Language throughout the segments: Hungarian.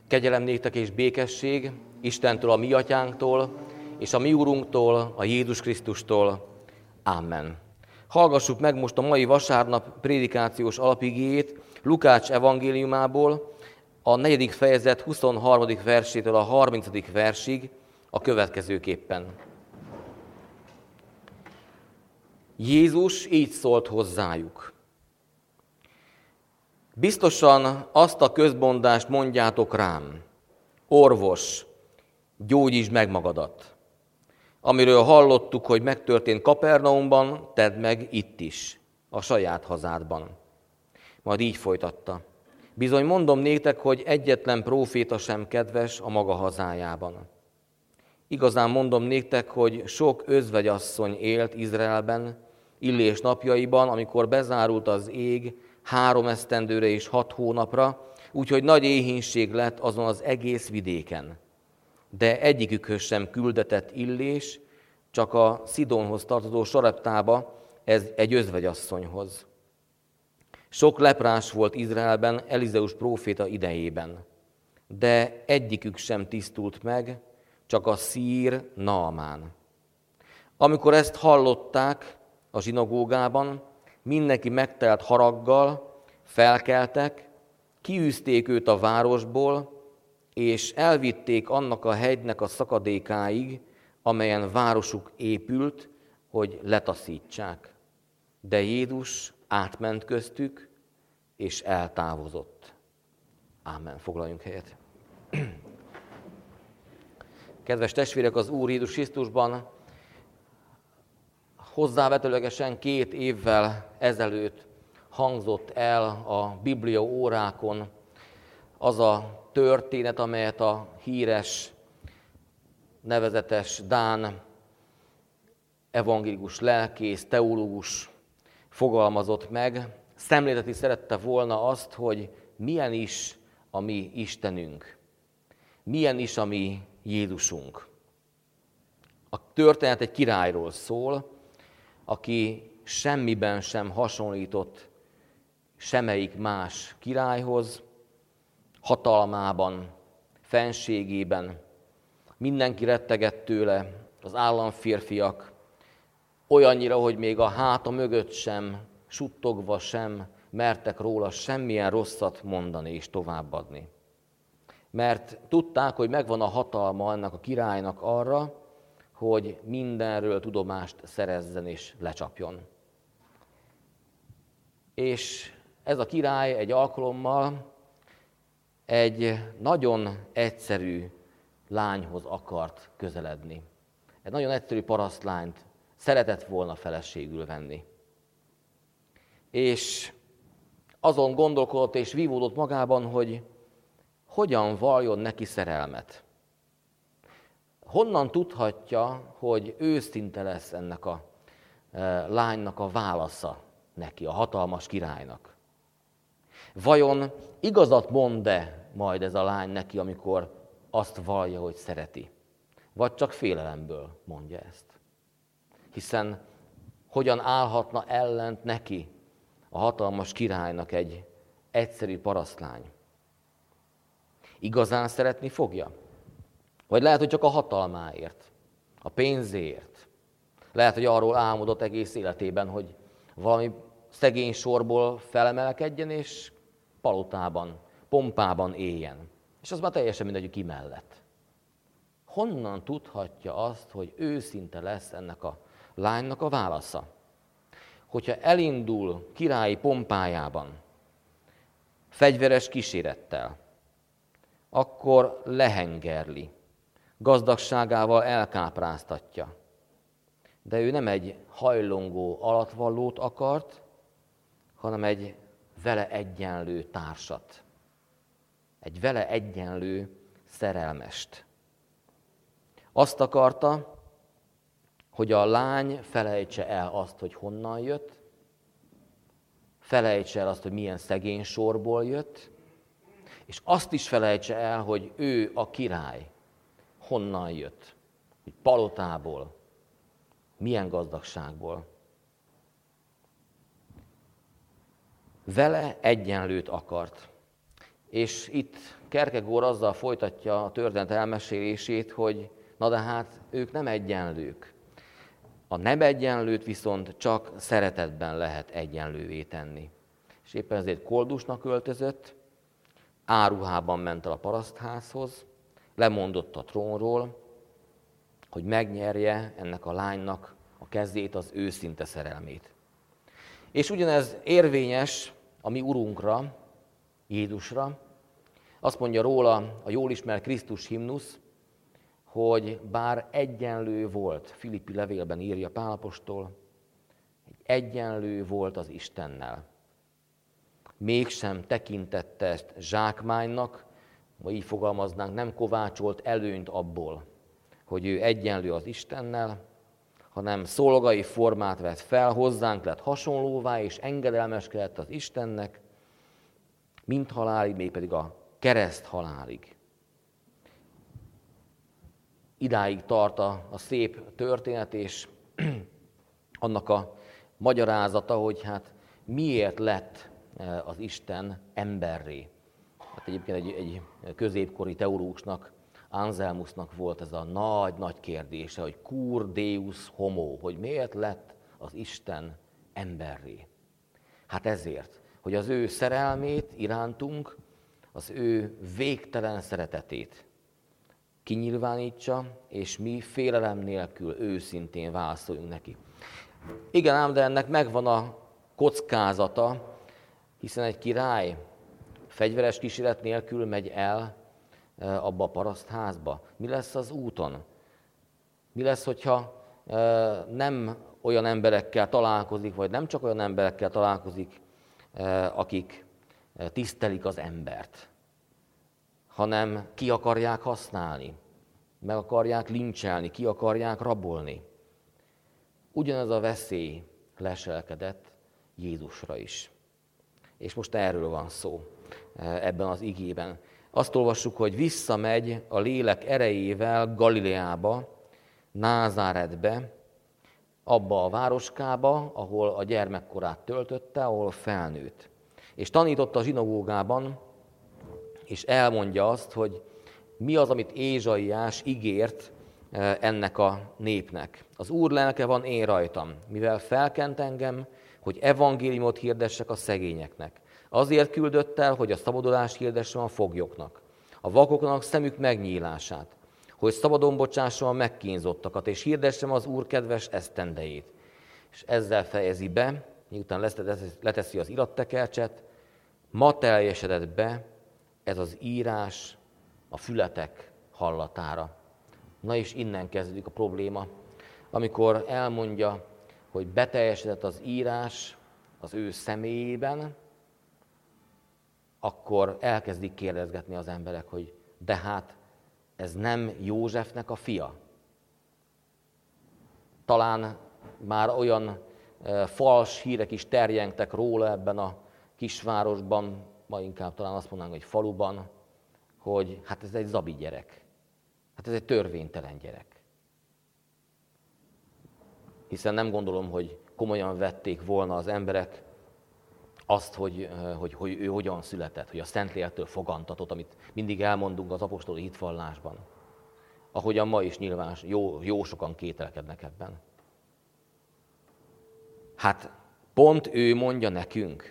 Kegyelem néktek és békesség Istentől, a mi atyánktól, és a mi úrunktól, a Jézus Krisztustól. Amen. Hallgassuk meg most a mai vasárnap prédikációs alapigéjét Lukács evangéliumából, a 4. fejezet 23. versétől a 30. versig a következőképpen. Jézus így szólt hozzájuk. Biztosan azt a közmondást mondjátok rám, orvos, gyógyítsd meg magadat. Amiről hallottuk, hogy megtörtént Kapernaumban, tedd meg itt is, a saját hazádban. Majd így folytatta. Bizony mondom néktek, hogy egyetlen próféta sem kedves a maga hazájában. Igazán mondom néktek, hogy sok özvegyasszony élt Izraelben, Illés napjaiban, amikor bezárult az ég 3 esztendőre és 6 hónapra, úgyhogy nagy éhínség lett azon az egész vidéken. De egyikükhöz sem küldetett Illés, csak a Szidonhoz tartozó Sareptába, ez egy özvegyasszonyhoz. Sok leprás volt Izraelben Elizeus próféta idejében, de egyikük sem tisztult meg, csak a szír Naamán. Amikor ezt hallották a zsinagógában, mindenki megtelt haraggal, felkeltek, kiűzték őt a városból, és elvitték annak a hegynek a szakadékáig, amelyen városuk épült, hogy letaszítsák. De Jézus átment köztük, és eltávozott. Ámen. Foglaljunk helyet. Kedves testvérek, az Úr Jézus Krisztusban hozzávetőlegesen 2 évvel ezelőtt hangzott el a Biblia órákon az a történet, amelyet a híres, nevezetes dán evangélikus lelkész, teológus fogalmazott meg. Szemléltetni szerette volna azt, hogy milyen is a mi Istenünk, milyen is a mi Jézusunk. A történet egy királyról szól, aki semmiben sem hasonlított semmelyik más királyhoz, hatalmában, fenségében. Mindenki rettegett tőle, az államférfiak, olyannyira, hogy még a háta mögött sem, suttogva sem mertek róla semmilyen rosszat mondani és továbbadni. Mert tudták, hogy megvan a hatalma ennek a királynak arra, hogy mindenről tudomást szerezzen és lecsapjon. És ez a király egy alkalommal egy nagyon egyszerű lányhoz akart közeledni. Egy nagyon egyszerű parasztlányt szeretett volna feleségül venni. És azon gondolkodott és vívódott magában, hogy hogyan valljon neki szerelmet. Honnan tudhatja, hogy őszinte lesz ennek a lánynak a válasza neki, a hatalmas királynak? Vajon igazat mond-e majd ez a lány neki, amikor azt vallja, hogy szereti? Vagy csak félelemből mondja ezt? Hiszen hogyan állhatna ellent neki, a hatalmas királynak egy egyszerű parasztlány? Igazán szeretni fogja? Vagy lehet, hogy csak a hatalmáért, a pénzéért. Lehet, hogy arról álmodott egész életében, hogy valami szegény sorból felemelkedjen, és palotában, pompában éljen. És az már teljesen mindegy, hogy ki mellett. Honnan tudhatja azt, hogy őszinte lesz ennek a lánynak a válasza? Hogyha elindul királyi pompájában, fegyveres kísérettel, akkor lehengerli, gazdagságával elkápráztatja. De ő nem egy hajlongó alattvalót akart, hanem egy vele egyenlő társat, egy vele egyenlő szerelmest. Azt akarta, hogy a lány felejtse el azt, hogy honnan jött, felejtse el azt, hogy milyen szegény sorból jött, és azt is felejtse el, hogy ő a király, honnan jött, hogy palotából, milyen gazdagságból. Vele egyenlőt akart. És itt Kierkegaard azzal folytatja a történet elmesélését, hogy na de hát ők nem egyenlők. A nem egyenlőt viszont csak szeretetben lehet egyenlővé tenni. És éppen ezért koldusnak öltözött, áruhában ment el a parasztházhoz, lemondott a trónról, hogy megnyerje ennek a lánynak a kezét, az őszinte szerelmét. És ugyanez érvényes a mi Urunkra, Jézusra. Azt mondja róla a jól ismert Krisztus himnusz, hogy bár egyenlő volt, Filippi levélben írja Pál apostol, egyenlő volt az Istennel. Mégsem tekintette ezt zsákmánynak, vagy így fogalmaznánk, nem kovácsolt előnyt abból, hogy ő egyenlő az Istennel, hanem szolgai formát vett fel, hozzánk lett hasonlóvá, és engedelmeskedett az Istennek, mint halálig, mégpedig a kereszt halálig. Idáig tart a szép történet, és annak a magyarázata, hogy hát miért lett az Isten emberré. Hát egyébként egy középkori teológusnak, Anselmusnak volt ez a nagy kérdése, hogy cur deus homo, hogy miért lett az Isten emberré. Hát ezért, hogy az ő szerelmét irántunk, az ő végtelen szeretetét kinyilvánítsa, és mi félelem nélkül őszintén válaszoljunk neki. Igen ám, de ennek megvan a kockázata, hiszen egy király fegyveres kíséret nélkül megy el abba a parasztházba. Mi lesz az úton? Mi lesz, hogyha nem olyan emberekkel találkozik, vagy nem csak olyan emberekkel találkozik, akik tisztelik az embert, hanem ki akarják használni, meg akarják lincselni, ki akarják rabolni. Ugyanez a veszély leselkedett Jézusra is. És most erről van szó ebben az igében. Azt olvassuk, hogy visszamegy a lélek erejével Galileába, Názáretbe, abba a városkába, ahol a gyermekkorát töltötte, ahol felnőtt. És tanított a zsinagógában, és elmondja azt, hogy mi az, amit Ézsaiás ígért ennek a népnek. Az Úr lelke van én rajtam, mivel felkent engem, hogy evangéliumot hirdessek a szegényeknek. Azért küldött el, hogy a szabadulást hirdessem a foglyoknak, a vakoknak szemük megnyílását, hogy szabadon bocsássam a megkínzottakat, és hirdessem az Úr kedves esztendejét. És ezzel fejezi be, miután leteszi az irattekercset, ma teljesedett be ez az írás a fületek hallatára. Na és innen kezdődik a probléma, amikor elmondja, hogy beteljesedett az írás az ő személyében, akkor elkezdik kérdezgetni az emberek, hogy de hát ez nem Józsefnek a fia. Talán már olyan fals hírek is terjengtek róla ebben a kisvárosban, ma inkább talán azt mondanánk, hogy faluban, hogy hát ez egy zabi gyerek. Hát ez egy törvénytelen gyerek. Hiszen nem gondolom, hogy komolyan vették volna az emberek azt, hogy ő hogyan született, hogy a Szentlélektől fogantatott, amit mindig elmondunk az apostoli hitvallásban. Ahogyan ma is nyilván jó sokan kételkednek ebben. Hát pont ő mondja nekünk.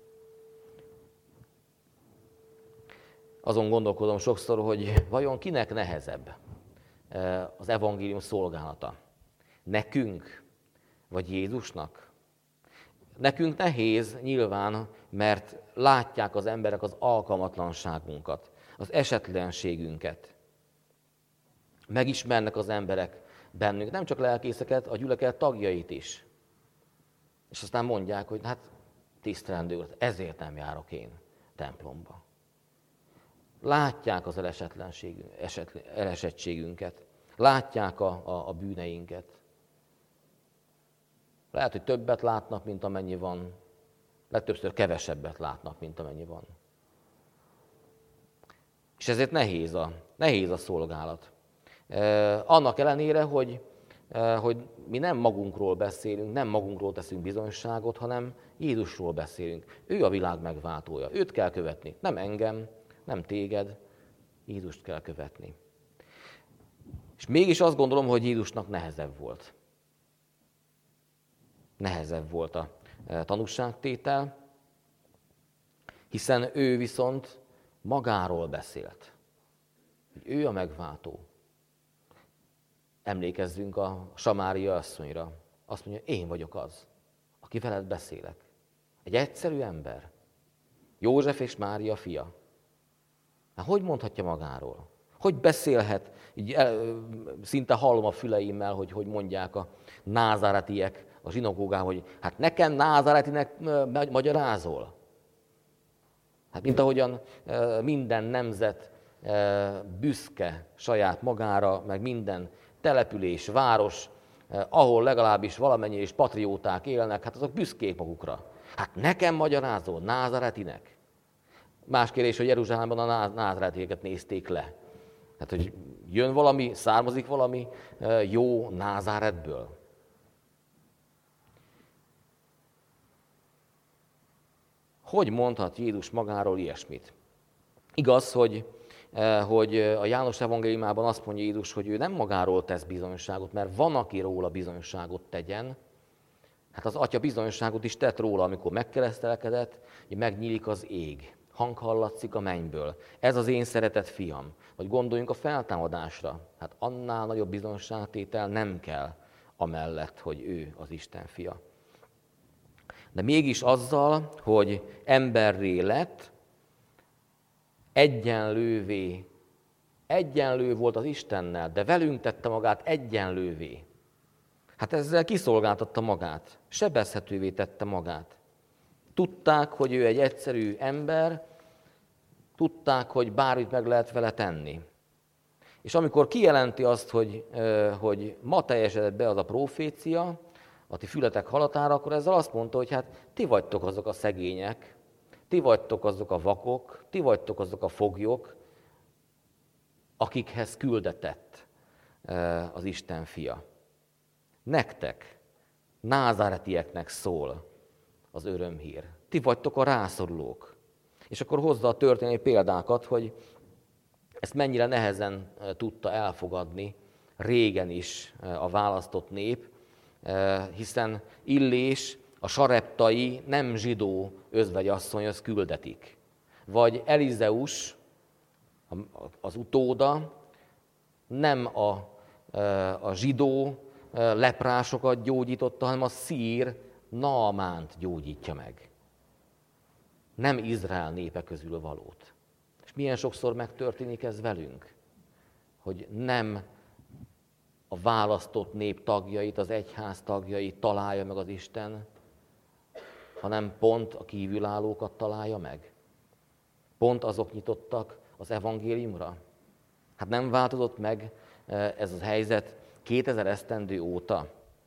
Azon gondolkodom sokszor, hogy vajon kinek nehezebb az evangélium szolgálata. Nekünk, vagy Jézusnak? Nekünk nehéz nyilván, mert látják az emberek az alkalmatlanságunkat, az esetlenségünket. Megismernek az emberek bennünk, nem csak lelkészeket, a gyülekezet tagjait is. És aztán mondják, hogy hát tisztelendő Úr, ezért nem járok én templomba. Látják az elesettségünket, látják a bűneinket. Lehet, hogy többet látnak, mint amennyi van, legtöbbször kevesebbet látnak, mint amennyi van. És ezért nehéz a szolgálat. Annak ellenére, hogy mi nem magunkról beszélünk, nem magunkról teszünk bizonyságot, hanem Jézusról beszélünk. Ő a világ megváltója, őt kell követni, nem engem, nem téged, Jézust kell követni. És mégis azt gondolom, hogy Jézusnak nehezebb volt. Nehezebb volt a tanúságtétel, hiszen ő viszont magáról beszélt. Ő a megváltó. Emlékezzünk a Samária asszonyra. Azt mondja, én vagyok az, aki veled beszélek. Egy egyszerű ember. József és Mária fia. Hát hogy mondhatja magáról? Hogy beszélhet? Így szinte hallom a füleimmel, hogy mondják a názáretiek a zsinagógában, hogy hát nekem názáretinek magyarázol. Hát mint ahogyan minden nemzet büszke saját magára, meg minden település, város, ahol legalábbis valamennyi és patrióták élnek, hát azok büszkék magukra. Hát nekem magyarázol, názáretinek. Más kérdés, hogy Jeruzsálemben a názáretieket nézték le. Hát, hogy jön valami, származik valami jó Názáretből. Hogy mondhat Jézus magáról ilyesmit? Igaz, hogy a János evangéliumában azt mondja Jézus, hogy ő nem magáról tesz bizonyságot, mert van, aki róla bizonyságot tegyen. Hát az Atya bizonyságot is tett róla, amikor megkeresztelkedett, hogy megnyílik az ég. Hang hallatszik a mennyből. Ez az én szeretett fiam. Vagy gondoljunk a feltámadásra. Hát annál nagyobb bizonyságtétel nem kell amellett, hogy ő az Isten fia. De mégis azzal, hogy emberré lett, egyenlő volt az Istennel, de velünk tette magát egyenlővé. Hát ezzel kiszolgáltatta magát, sebezhetővé tette magát. Tudták, hogy ő egy egyszerű ember, tudták, hogy bármit meg lehet vele tenni. És amikor kijelenti azt, hogy ma teljesedett be az a profécia, a ti fületek hallatára, akkor ezzel azt mondta, hogy hát ti vagytok azok a szegények, ti vagytok azok a vakok, ti vagytok azok a foglyok, akikhez küldetett az Isten fia. Nektek, názáretieknek szól az örömhír. Ti vagytok a rászorulók. És akkor hozza a történelmi példákat, hogy ezt mennyire nehezen tudta elfogadni régen is a választott nép, hiszen Illés, a sareptai nem zsidó özvegyasszonyhoz küldetik. Vagy Elizeus, az utóda, nem a zsidó leprásokat gyógyította, hanem a szír Naamánt gyógyítja meg. Nem Izrael népe közül valót. És milyen sokszor megtörténik ez velünk? Hogy nem a választott nép tagjait, az egyház tagjait találja meg az Isten, hanem pont a kívülállókat találja meg. Pont azok nyitottak az evangéliumra. Hát nem változott meg ez a helyzet 2000 esztendő óta.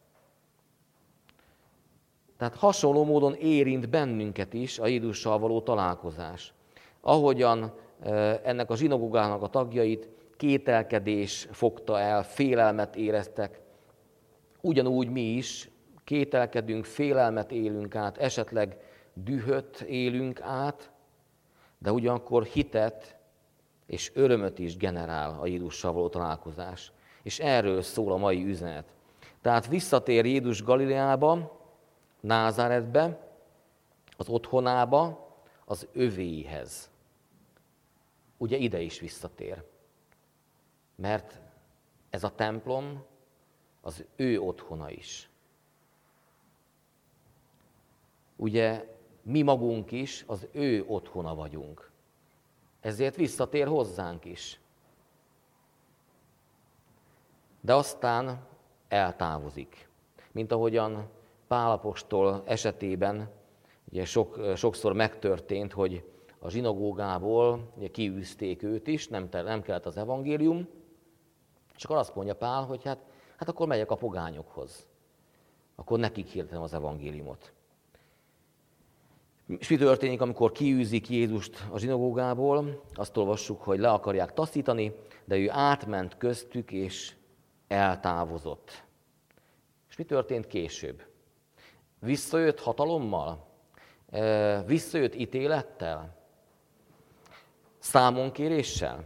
Tehát hasonló módon érint bennünket is a Jézussal való találkozás. Ahogyan ennek a zsinagógának a tagjait kételkedés fogta el, félelmet éreztek, ugyanúgy mi is kételkedünk, félelmet élünk át, esetleg dühöt élünk át, de ugyanakkor hitet és örömöt is generál a Jézussal való találkozás. És erről szól a mai üzenet. Tehát visszatér Jézus Galileába, Názáretbe, az otthonába, az övéihez. Ugye ide is visszatér. Mert ez a templom az ő otthona is. Ugye mi magunk is az ő otthona vagyunk. Ezért visszatér hozzánk is. De aztán eltávozik. Mint ahogyan Pál apostol esetében ugye sokszor megtörtént, hogy a zsinagógából ugye kiűzték őt is, nem kellett az evangélium, és akkor azt mondja Pál, hogy hát akkor megyek a pogányokhoz. Akkor nekik hirdetem az evangéliumot. És mi történik, amikor kiűzik Jézust a zsinagógából? Azt olvassuk, hogy le akarják taszítani, de ő átment köztük, és eltávozott. És mi történt később? Visszajött hatalommal? Visszajött ítélettel? Számonkéréssel?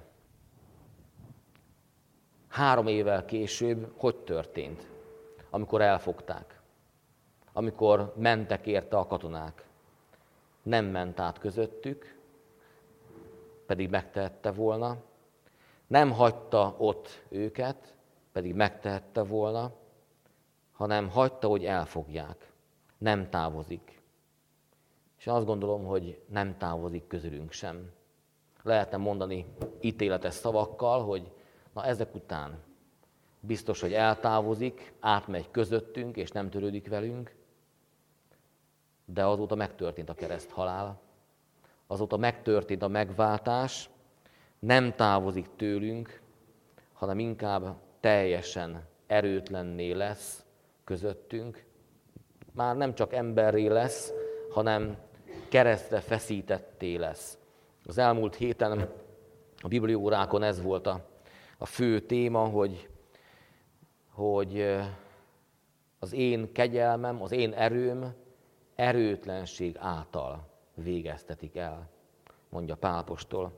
3 évvel később hogy történt? Amikor elfogták, amikor mentek érte a katonák. Nem ment át közöttük, pedig megtehette volna. Nem hagyta ott őket, pedig megtehette volna, hanem hagyta, hogy elfogják. Nem távozik. És azt gondolom, hogy nem távozik közülünk sem. Lehetne mondani ítéletes szavakkal, hogy na ezek után biztos, hogy eltávozik, átmegy közöttünk, és nem törődik velünk, de azóta megtörtént a kereszthalál, azóta megtörtént a megváltás, nem távozik tőlünk, hanem inkább teljesen erőtlenné lesz közöttünk. Már nem csak emberré lesz, hanem keresztre feszítetté lesz. Az elmúlt héten a bibliaórákon ez volt a fő téma, hogy az én kegyelmem, az én erőm erőtlenség által végeztetik el, mondja Pál apostol.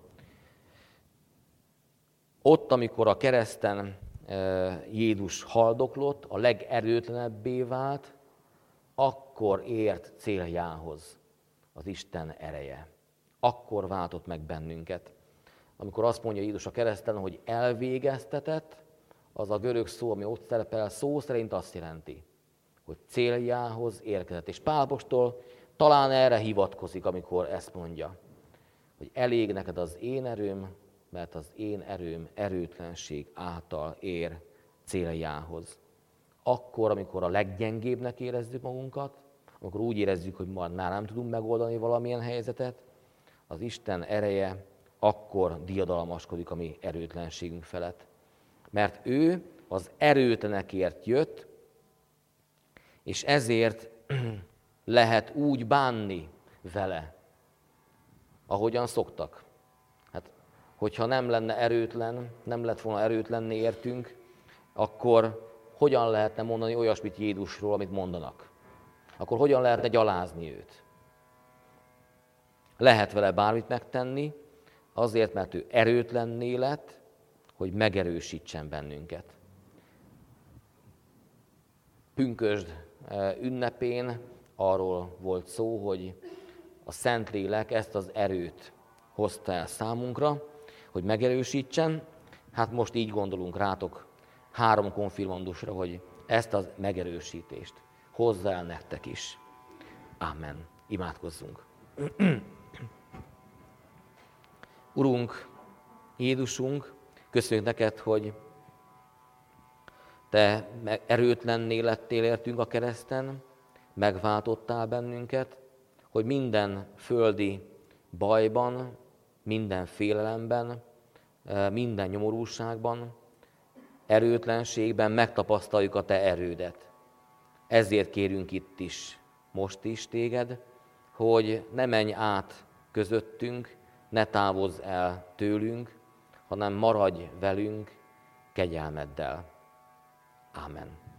Ott, amikor a kereszten Jézus haldoklott, a legerőtlenebbé vált, akkor ért céljához az Isten ereje. Akkor váltott meg bennünket. Amikor azt mondja Jézus a kereszten, hogy elvégeztetett, az a görög szó, ami ott szerepel, szó szerint azt jelenti, hogy céljához érkezett. És Pál apostol talán erre hivatkozik, amikor ezt mondja, hogy elég neked az én erőm, mert az én erőm erőtlenség által ér céljához. Akkor, amikor a leggyengébbnek érezzük magunkat, amikor úgy érezzük, hogy már nem tudunk megoldani valamilyen helyzetet, az Isten ereje akkor diadalmaskodik a mi erőtlenségünk felett. Mert ő az erőtlenekért jött, és ezért lehet úgy bánni vele, ahogyan szoktak. Hát, hogyha nem lenne erőtlen, nem lett volna erőtlenné értünk, akkor hogyan lehetne mondani olyasmit Jézusról, amit mondanak? Akkor hogyan lehetne gyalázni őt? Lehet vele bármit megtenni, azért, mert ő erőtlenné lett, hogy megerősítsen bennünket. Pünkösd ünnepén arról volt szó, hogy a Szentlélek ezt az erőt hozta el számunkra, hogy megerősítsen. Hát most így gondolunk rátok 3 konfirmandusra, hogy ezt a megerősítést hozza el nektek is. Amen. Imádkozzunk. Urunk, Jézusunk, köszönjük neked, hogy te erőtlenné lettél értünk a kereszten, megváltottál bennünket, hogy minden földi bajban, minden félelemben, minden nyomorúságban, erőtlenségben megtapasztaljuk a te erődet. Ezért kérünk itt is, most is téged, hogy ne menj át közöttünk, ne távozz el tőlünk, hanem maradj velünk kegyelmeddel. Ámen.